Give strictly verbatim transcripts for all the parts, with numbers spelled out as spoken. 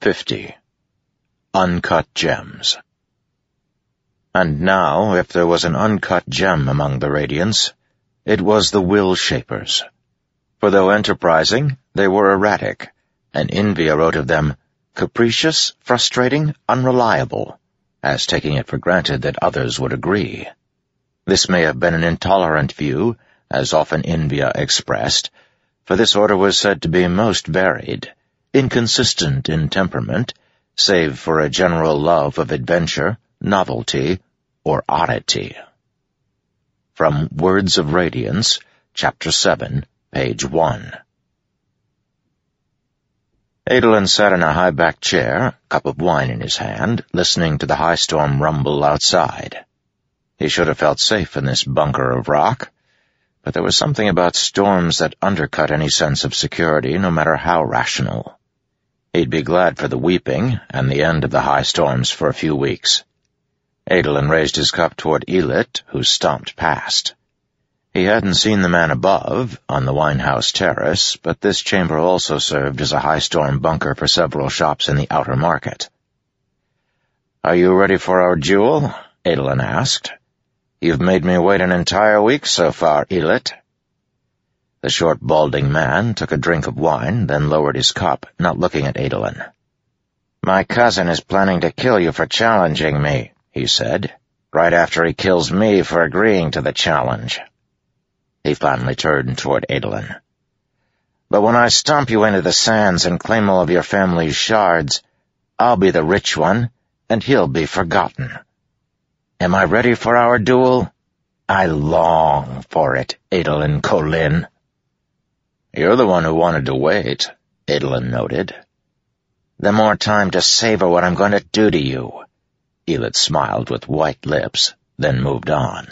fifty. Uncut Gems. And now, if there was an uncut gem among the Radiants, it was the Will Shapers. For though enterprising, they were erratic, and Invia wrote of them capricious, frustrating, unreliable, as taking it for granted that others would agree. This may have been an intolerant view, as often Invia expressed, for this order was said to be most varied, inconsistent in temperament, save for a general love of adventure, novelty, or oddity. From Words of Radiance, Chapter seven, Page one. Adolin sat in a high-backed chair, cup of wine in his hand, listening to the high storm rumble outside. He should have felt safe in this bunker of rock, but there was something about storms that undercut any sense of security, no matter how rational. He'd be glad for the weeping and the end of the high storms for a few weeks. Adolin raised his cup toward Elit, who stomped past. He hadn't seen the man above, on the Winehouse terrace, but this chamber also served as a high-storm bunker for several shops in the outer market. "Are you ready for our duel?" Adolin asked. "You've made me wait an entire week so far, Elit." The short, balding man took a drink of wine, then lowered his cup, not looking at Adolin. "My cousin is planning to kill you for challenging me," he said, "right after he kills me for agreeing to the challenge." He finally turned toward Adolin. "But when I stomp you into the sands and claim all of your family's shards, I'll be the rich one, and he'll be forgotten. Am I ready for our duel? I long for it, Adolin Kholin." "You're the one who wanted to wait," Adolin noted. "The more time to savor what I'm going to do to you." Elit smiled with white lips, then moved on.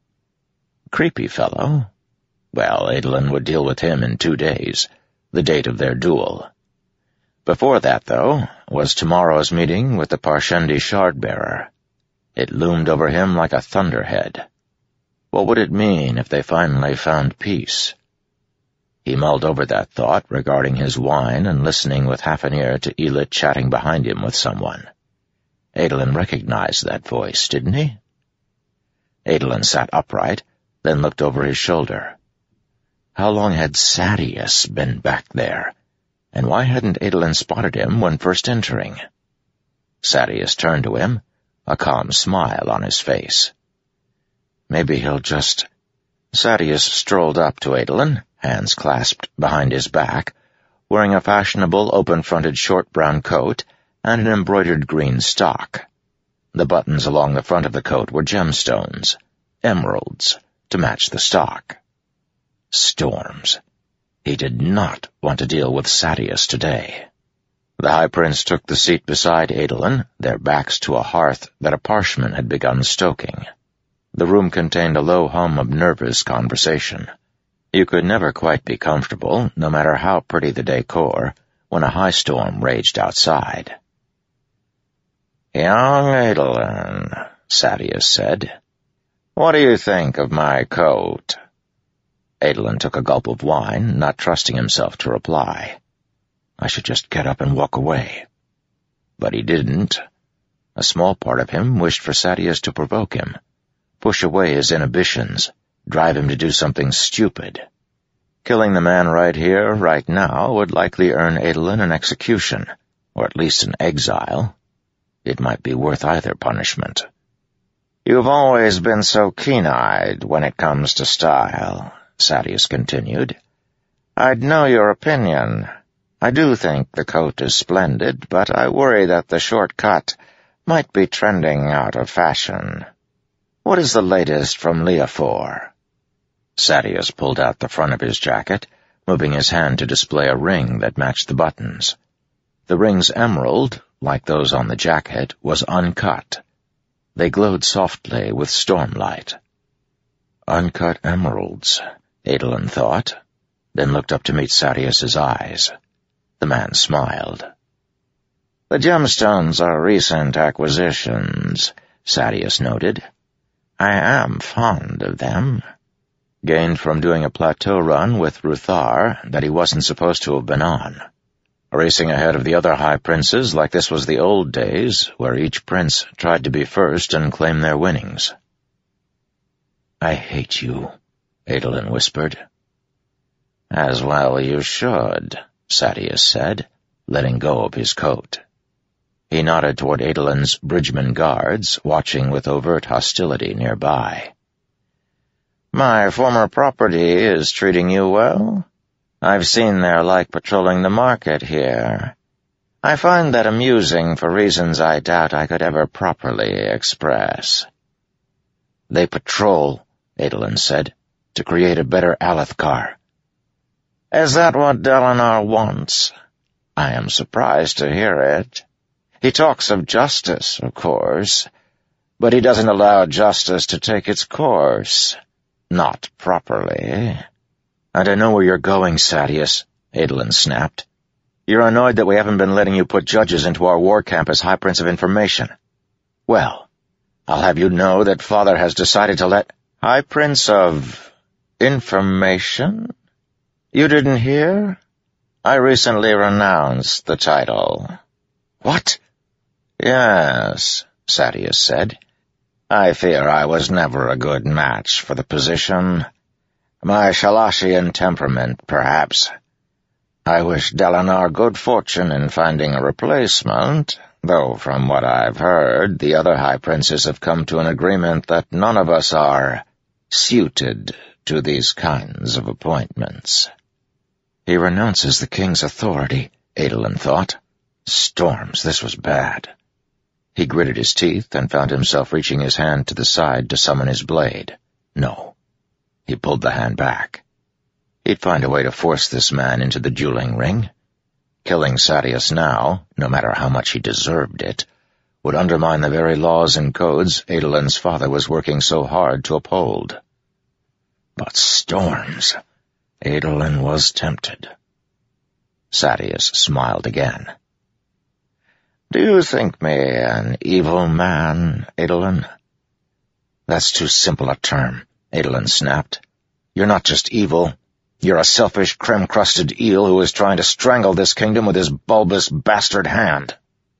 Creepy fellow. Well, Adolin would deal with him in two days, the date of their duel. Before that, though, was tomorrow's meeting with the Parshendi Shardbearer. It loomed over him like a thunderhead. What would it mean if they finally found peace? He mulled over that thought, regarding his wine and listening with half an ear to Elit chatting behind him with someone. Adolin recognized that voice, didn't he? Adolin sat upright, then looked over his shoulder. How long had Sadeas been back there, and why hadn't Adolin spotted him when first entering? Sadeas turned to him, a calm smile on his face. Maybe he'll just... Sadeas strolled up to Adolin, hands clasped behind his back, wearing a fashionable open-fronted short brown coat and an embroidered green stock. The buttons along the front of the coat were gemstones, emeralds, to match the stock. Storms. He did not want to deal with Sadeas today. The High Prince took the seat beside Adolin, their backs to a hearth that a parshman had begun stoking. The room contained a low hum of nervous conversation. You could never quite be comfortable, no matter how pretty the decor, when a high storm raged outside. "Young Adolin," Sadeas said, "what do you think of my coat?" Adolin took a gulp of wine, not trusting himself to reply. I should just get up and walk away. But he didn't. A small part of him wished for Sadeas to provoke him, push away his inhibitions, drive him to do something stupid. Killing the man right here, right now, would likely earn Adolin an execution, or at least an exile. It might be worth either punishment. "You've always been so keen-eyed when it comes to style," Sadeas continued. "I'd know your opinion. I do think the coat is splendid, but I worry that the short cut might be trending out of fashion. What is the latest from Leofor?" Sadeas pulled out the front of his jacket, moving his hand to display a ring that matched the buttons. The ring's emerald, like those on the jacket, was uncut. They glowed softly with stormlight. Uncut emeralds, Adolin thought, then looked up to meet Sadeas's eyes. The man smiled. "The gemstones are recent acquisitions," Sadeas noted. "I am fond of them." Gained from doing a plateau run with Ruthar that he wasn't supposed to have been on. racing ahead of the other high princes like this was the old days, where each prince tried to be first and claim their winnings. "I hate you," Adolin whispered. "As well you should," Sadeas said, letting go of his coat. He nodded toward Adolin's bridgeman guards, watching with overt hostility nearby. "My former property is treating you well? I've seen their like patrolling the market here. I find that amusing for reasons I doubt I could ever properly express." "They patrol," Adolin said, "to create a better Alethkar." "Is that what Dalinar wants? I am surprised to hear it. He talks of justice, of course, but he doesn't allow justice to take its course. Not properly." "And I know where you're going, Sadeas," Adolin snapped. "You're annoyed that we haven't been letting you put judges into our war camp as High Prince of Information. Well, I'll have you know that Father has decided to let High Prince of Information? You didn't hear? I recently renounced the title." "What?" "Yes," Sadeas said. "I fear I was never a good match for the position. My Shalashian temperament, perhaps. I wish Dalinar good fortune in finding a replacement, though from what I've heard, the other high princes have come to an agreement that none of us are suited to these kinds of appointments." He renounces the king's authority, Adolin thought. Storms, this was bad. He gritted his teeth and found himself reaching his hand to the side to summon his blade. No. He pulled the hand back. He'd find a way to force this man into the dueling ring. Killing Sadeas now, no matter how much he deserved it, would undermine the very laws and codes Adolin's father was working so hard to uphold. But storms! Adolin was tempted. Sadeas smiled again. "Do you think me an evil man, Adolin?" "That's too simple a term," Adolin snapped. "You're not just evil. You're a selfish, creme-crusted eel who is trying to strangle this kingdom with his bulbous bastard hand."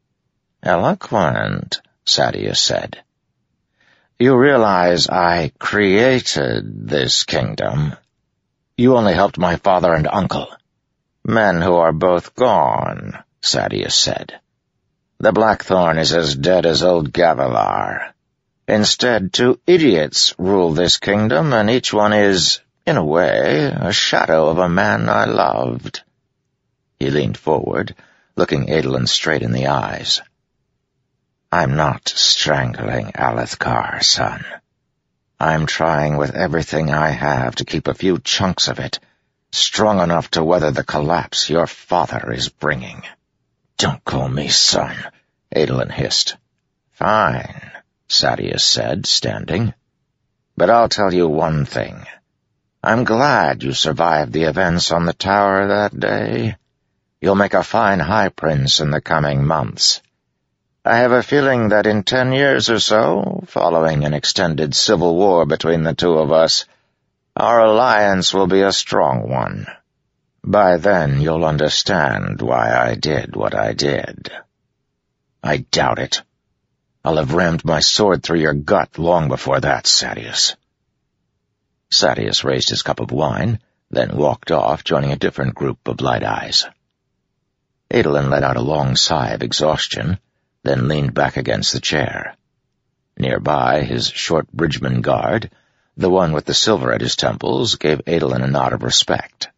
"Eloquent," Sadeas said. "You realize I created this kingdom. You only helped my father and uncle." "Men who are both gone," Sadeas said. "The Blackthorn is as dead as old Gavilar. Instead, two idiots rule this kingdom, and each one is, in a way, a shadow of a man I loved." He leaned forward, looking Adolin straight in the eyes. "I'm not strangling Alethkar, son. I'm trying with everything I have to keep a few chunks of it strong enough to weather the collapse your father is bringing." "Don't call me son," Adolin hissed. "Fine," Sadeas said, standing. "But I'll tell you one thing. I'm glad you survived the events on the tower that day. You'll make a fine high prince in the coming months. I have a feeling that in ten years or so, following an extended civil war between the two of us, our alliance will be a strong one. By then you'll understand why I did what I did." "I doubt it. I'll have rammed my sword through your gut long before that, Sadeas." Sadeas raised his cup of wine, then walked off, joining a different group of light eyes. Adolin let out a long sigh of exhaustion, then leaned back against the chair. Nearby, his short bridgeman guard, the one with the silver at his temples, gave Adolin a nod of respect.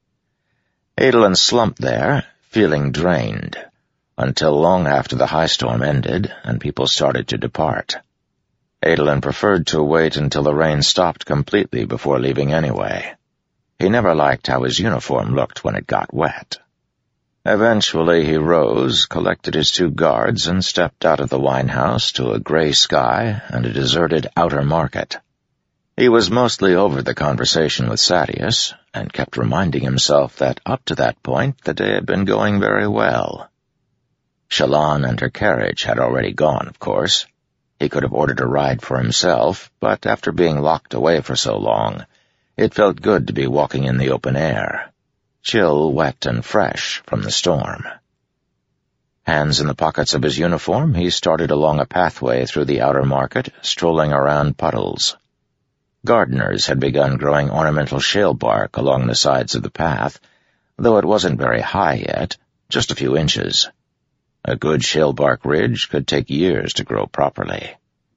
Adolin slumped there, feeling drained, until long after the high storm ended and people started to depart. Adolin preferred to wait until the rain stopped completely before leaving anyway. He never liked how his uniform looked when it got wet. Eventually he rose, collected his two guards, and stepped out of the wine-house to a gray sky and a deserted outer market. He was mostly over the conversation with Sadeas, and kept reminding himself that up to that point the day had been going very well. Shallan and her carriage had already gone, of course. He could have ordered a ride for himself, but after being locked away for so long, it felt good to be walking in the open air. chill, wet, and fresh from the storm. Hands in the pockets of his uniform, he started along a pathway through the outer market, strolling around puddles. Gardeners had begun growing ornamental shale bark along the sides of the path, though it wasn't very high yet, just a few inches. A good shale bark ridge could take years to grow properly.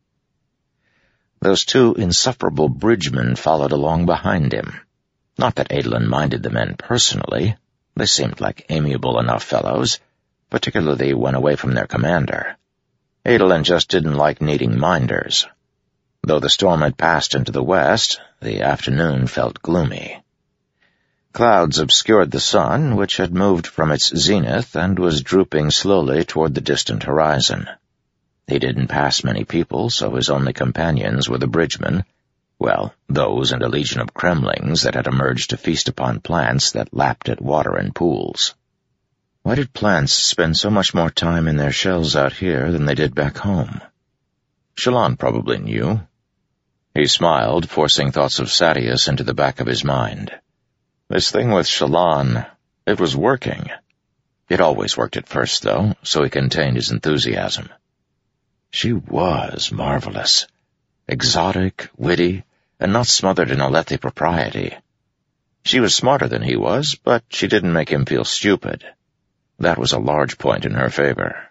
Those two insufferable bridgemen followed along behind him. Not that Adolin minded the men personally. They seemed like amiable enough fellows, particularly when away from their commander. Adolin just didn't like needing minders. Though the storm had passed into the west, the afternoon felt gloomy. Clouds obscured the sun, which had moved from its zenith and was drooping slowly toward the distant horizon. He didn't pass many people, so his only companions were the bridgemen, well, those and a legion of kremlings that had emerged to feast upon plants that lapped at water in pools. Why did plants spend so much more time in their shells out here than they did back home? Shallan probably knew. He smiled, forcing thoughts of Sadeas into the back of his mind. This thing with Shallan, it was working. It always worked at first, though, so he contained his enthusiasm. She was marvelous. Exotic, witty, and not smothered in Alethi propriety. She was smarter than he was, but she didn't make him feel stupid. That was a large point in her favor.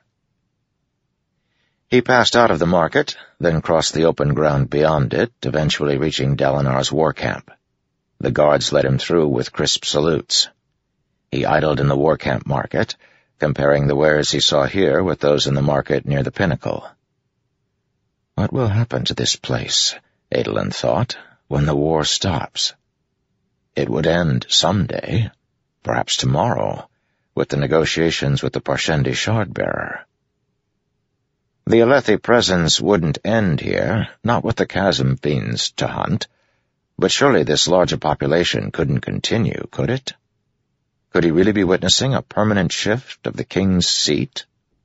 He passed out of the market, then crossed the open ground beyond it, eventually reaching Dalinar's war camp. The guards let him through with crisp salutes. He idled in the war camp market, comparing the wares he saw here with those in the market near the pinnacle. What will happen to this place, Adolin thought, when the war stops? It would end someday, perhaps tomorrow, with the negotiations with the Parshendi Shardbearer. The Alethi presence wouldn't end here, not with the chasm fiends to hunt, but surely this larger population couldn't continue, could it? Could he really be witnessing a permanent shift of the king's seat?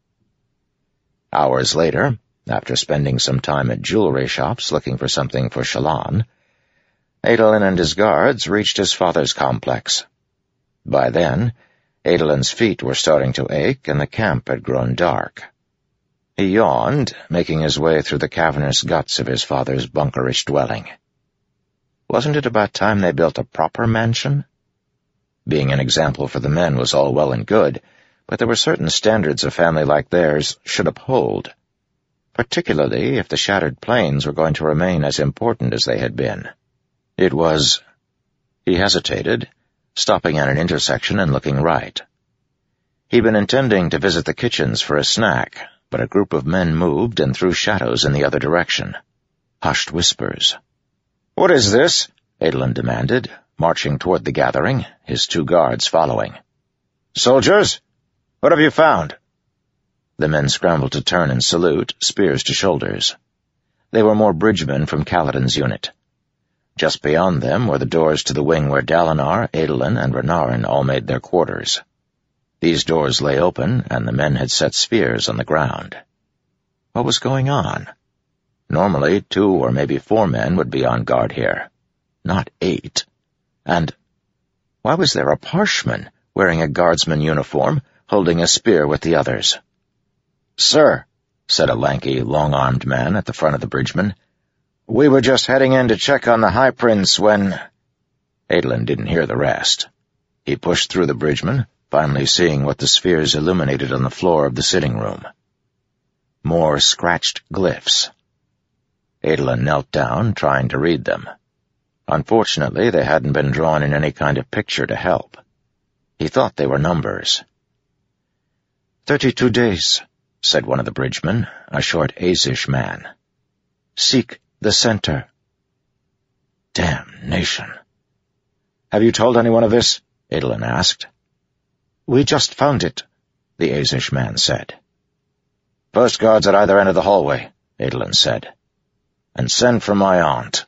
Hours later, after spending some time at jewelry shops looking for something for Shallan, Adolin and his guards reached his father's complex. By then, Adolin's feet were starting to ache and the camp had grown dark. He yawned, making his way through the cavernous guts of his father's bunkerish dwelling. Wasn't it about time they built a proper mansion? Being an example for the men was all well and good, but there were certain standards a family like theirs should uphold, particularly if the Shattered Plains were going to remain as important as they had been. It was— He hesitated, stopping at an intersection and looking right. He'd been intending to visit the kitchens for a snack, but a group of men moved and threw shadows in the other direction. Hushed whispers. "What is this?" Adolin demanded, marching toward the gathering, his two guards following. "Soldiers? What have you found?" The men scrambled to turn and salute, spears to shoulders. They were more bridgemen from Kaladin's unit. Just beyond them were the doors to the wing where Dalinar, Adolin, and Renarin all made their quarters. These doors lay open, and the men had set spears on the ground. What was going on? Normally, two or maybe four men would be on guard here. Not eight. And why was there a Parshman wearing a guardsman uniform, holding a spear with the others? "Sir," said a lanky, long-armed man at the front of the bridgemen, "we were just heading in to check on the High Prince when—" Adolin didn't hear the rest. He pushed through the bridgemen, finally seeing what the spheres illuminated on the floor of the sitting room. More scratched glyphs. Adolin knelt down, trying to read them. Unfortunately, they hadn't been drawn in any kind of picture to help. He thought they were numbers. Thirty-two days, said one of the bridgemen, a short Azish man. Seek the center. Damnation. Have you told anyone of this? Adolin asked. We just found it, the Azish man said. Post guards at either end of the hallway, Adolin said. And send for my aunt.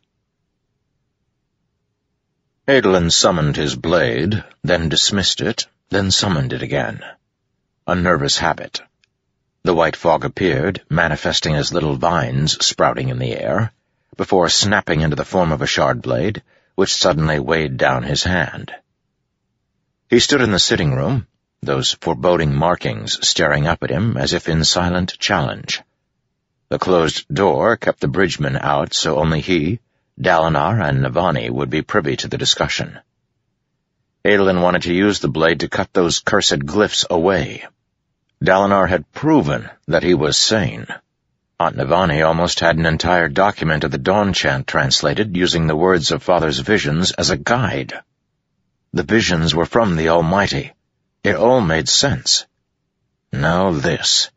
Adolin summoned his blade, then dismissed it, then summoned it again. A nervous habit. The white fog appeared, manifesting as little vines sprouting in the air, before snapping into the form of a shard blade, which suddenly weighed down his hand. He stood in the sitting room, those foreboding markings staring up at him as if in silent challenge. The closed door kept the bridgeman out so only he, Dalinar, and Navani would be privy to the discussion. Adolin wanted to use the blade to cut those cursed glyphs away. Dalinar had proven that he was sane. Aunt Navani almost had an entire document of the Dawn Chant translated using the words of Father's visions as a guide. The visions were from the Almighty. It all made sense. Now this.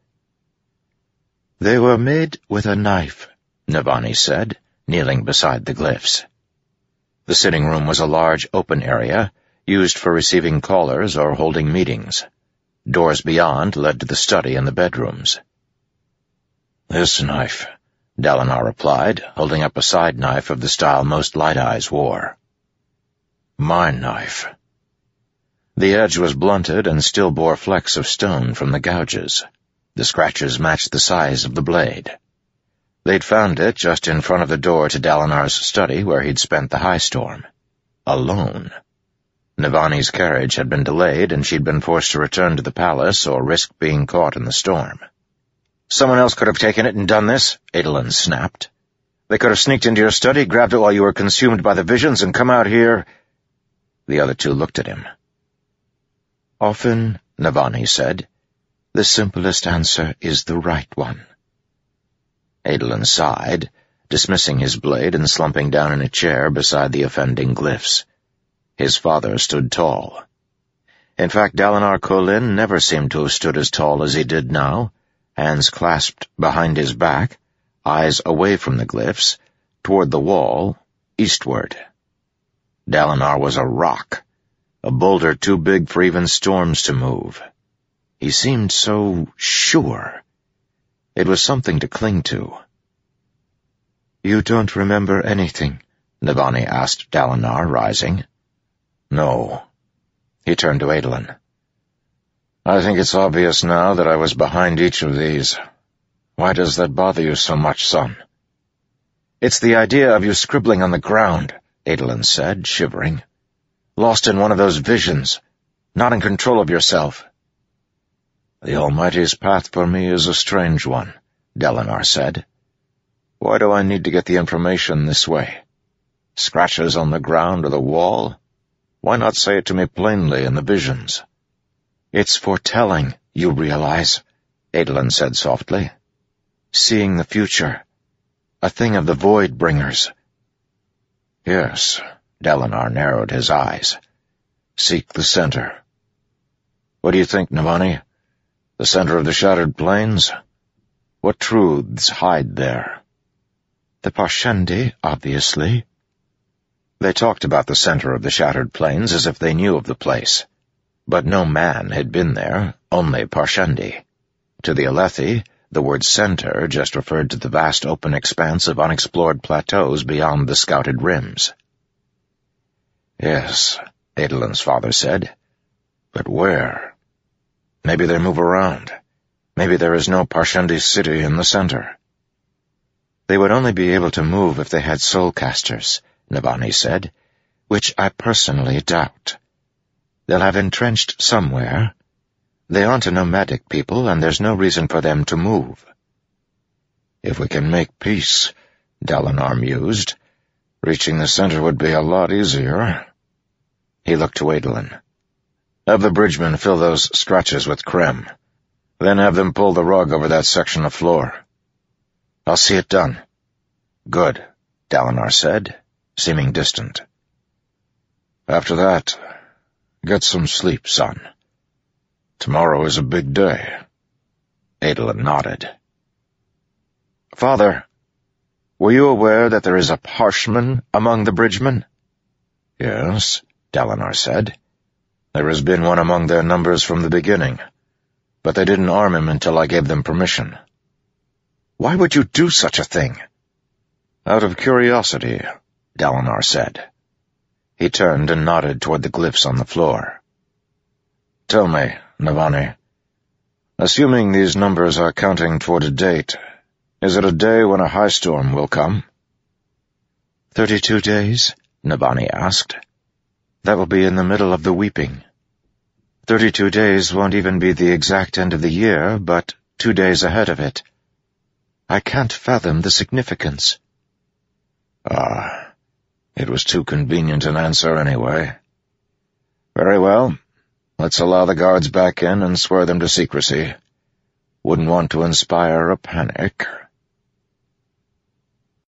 "They were made with a knife," Navani said, kneeling beside the glyphs. The sitting room was a large open area, used for receiving callers or holding meetings. Doors beyond led to the study and the bedrooms. "This knife," Dalinar replied, holding up a side knife of the style most Light Eyes wore. "My knife." The edge was blunted and still bore flecks of stone from the gouges. The scratches matched the size of the blade. They'd found it just in front of the door to Dalinar's study where he'd spent the high storm. Alone. Navani's carriage had been delayed and she'd been forced to return to the palace or risk being caught in the storm. "Someone else could have taken it and done this," Adolin snapped. "They could have sneaked into your study, grabbed it while you were consumed by the visions, and come out here—" The other two looked at him. "Often," Navani said, "the simplest answer is the right one." Adolin sighed, dismissing his blade and slumping down in a chair beside the offending glyphs. His father stood tall. In fact, Dalinar Kholin never seemed to have stood as tall as he did now, hands clasped behind his back, eyes away from the glyphs, toward the wall, eastward. Dalinar was a rock, a boulder too big for even storms to move. He seemed so sure. It was something to cling to. "You don't remember anything?" Navani asked Dalinar, rising. "No." He turned to Adolin. "I think it's obvious now that I was behind each of these. Why does that bother you so much, son?" "It's the idea of you scribbling on the ground," Adolin said, shivering. "Lost in one of those visions. Not in control of yourself." "The Almighty's path for me is a strange one," Dalinar said. "Why do I need to get the information this way? Scratches on the ground or the wall? Why not say it to me plainly in the visions?" "It's foretelling, you realize," Adolin said softly. "Seeing the future. A thing of the Void Bringers." "Yes," Dalinar narrowed his eyes. "Seek the center." "What do you think, Navani? The center of the Shattered Plains? What truths hide there?" "The Parshendi, obviously." They talked about the center of the Shattered Plains as if they knew of the place. But no man had been there, only Parshendi. To the Alethi, the word center just referred to the vast open expanse of unexplored plateaus beyond the scouted rims. "Yes," Adolin's father said. "But where? Maybe they move around. Maybe there is no Parshendi city in the center." "They would only be able to move if they had soulcasters," Navani said, "which I personally doubt. They'll have entrenched somewhere. They aren't a nomadic people, and there's no reason for them to move." "If we can make peace," Dalinar mused, "reaching the center would be a lot easier." He looked to Adolin. "Have the bridgemen fill those scratches with creme. Then have them pull the rug over that section of floor." "I'll see it done." "Good," Dalinar said, seeming distant. "After that, get some sleep, son. Tomorrow is a big day." Adolin nodded. "Father, were you aware that there is a Parshman among the bridgemen?" "Yes," Dalinar said. "There has been one among their numbers from the beginning, but they didn't arm him until I gave them permission." "Why would you do such a thing?" "Out of curiosity," Dalinar said. He turned and nodded toward the glyphs on the floor. "Tell me, Navani, assuming these numbers are counting toward a date, is it a day when a high storm will come?" Thirty-two days?" Navani asked. "That will be in the middle of the weeping." Thirty-two days won't even be the exact end of the year, but two days ahead of it. I can't fathom the significance. Ah, it was too convenient an answer anyway. Very well. Let's allow the guards back in and swear them to secrecy. Wouldn't want to inspire a panic.